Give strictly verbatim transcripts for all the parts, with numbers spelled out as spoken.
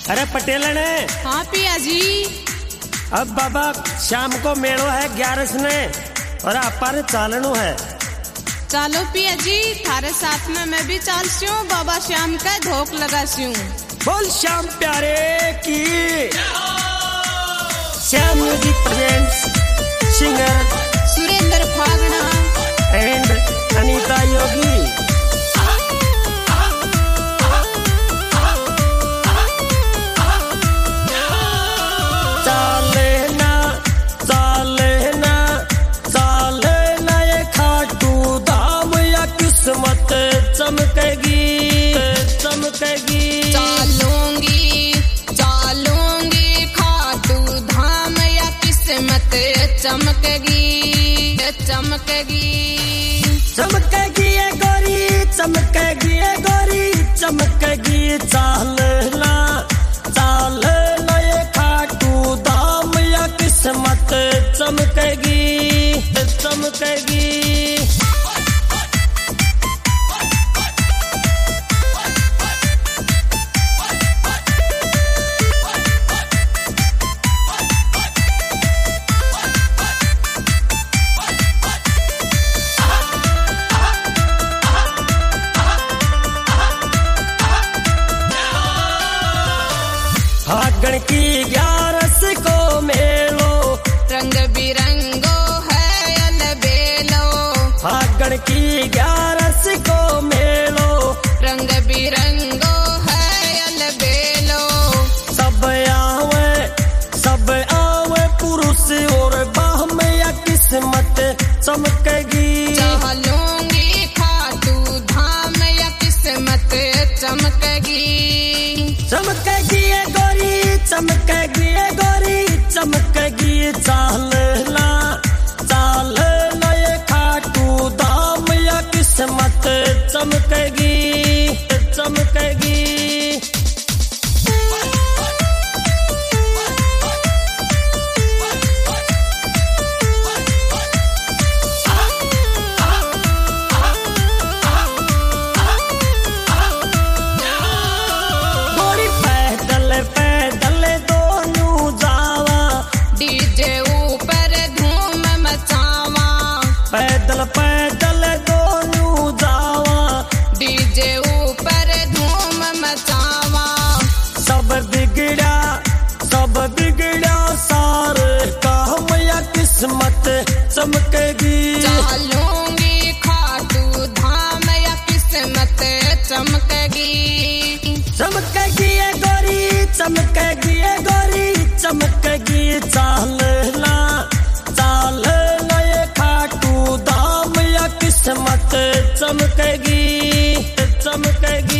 अरे पटेलन है। हाँ पिया जी। अब बाबा शाम को मेड़ो है ग्यारह ने और अपर चालनू है। चलो पिया जी थारे साथ में मैं भी चाल सी हूँ। बाबा श्याम का धोख लगा सी हूँ। बोल श्याम प्यारे की। Shyam music presents singer Surendra Phagda and Anita Yogi. चमकेगी चमकेगी चालूंगी चालूंगी खाटू धाम या किस्मत चमकेगी चमकेगी चमकेगी ये गोरी चमकेगी ये गोरी चमकेगी। चालना चालना ये खाटू धाम या किस्मत चमकेगी चमकेगी। फागण की ग्यारस को मेलो रंग बिरंगो है अलबेलो। फागण की ग्यारस को मेलो रंग बिरंगो है अलबेलो। सब आवे सब आवे पुरुष और बाह में या किस्मत चमकेगी। चालूंगी खाटू धाम या किस्मत चमकेगी चमकेगी ये गोरी चमकेगी ये गोरी चमकेगी। चालना चालना ये खाटू धाम या किस्मत चमकेगी चमकेगी। पैदल पैदल दोनों जावा डीजे ऊपर धूम मचावा। सब बिगड़ा सब बिगड़ा सारे काम या किस्मत चमकेगी। चालूंगी खाटू धाम या किस्मत चमकेगी चमकेगी ये गोरी चमकेगी ये गोरी चमकेगी। चालना चालना ये खाटू धाम या किस्मत चमकेगी चमकेगी।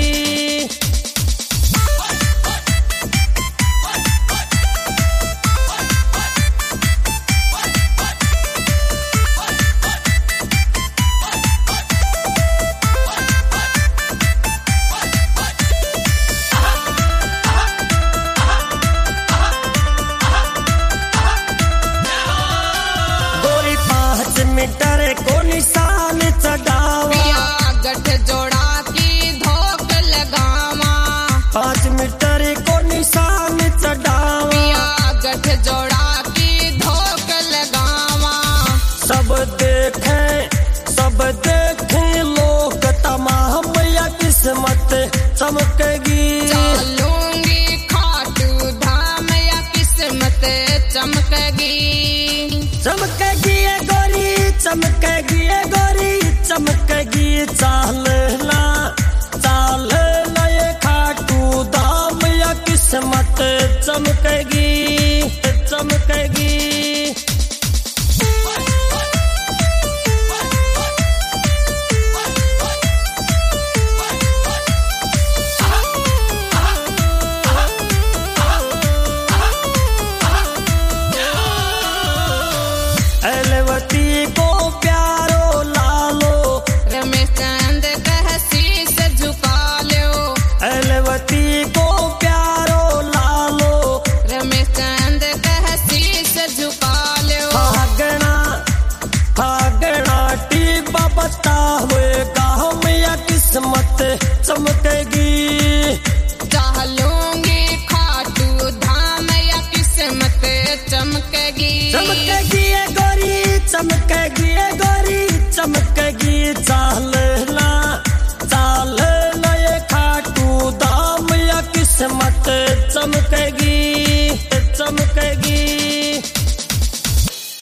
मीटर को निशान चढ़ावा गठ जोड़ा की धोख लगावा। पाँच मीटर को निशान चढ़ावा गठ जोड़ा की धोख लगावा। सब देखे सब देखे लोग तमाम या किस्मत चमकेगी। चालूंगी खाटू धाम या किस्मत चमकेगी चमकेगी ये गोरी चमकेगी ये गोरी चमकेगी। चालना चालना ये खाटू धाम या किस्मत चमकेगी चमकेगी। एलवती को प्यारो लालो रमेश चंद कह शीश झुका लो। एलवती को प्यारो लालो रमेश चंद कह शीश झुका लो। फागणा फागणा टीबा बता हुए गाँव या किस्मत चमकेगी। चालूंगी खाटू चमकेगी चमकेगी ये गोरी चमकेगी ये गोरी चमकेगी चाल ला चाल ला ये खाटू दाम या किस्मत चमकेगी चमकेगी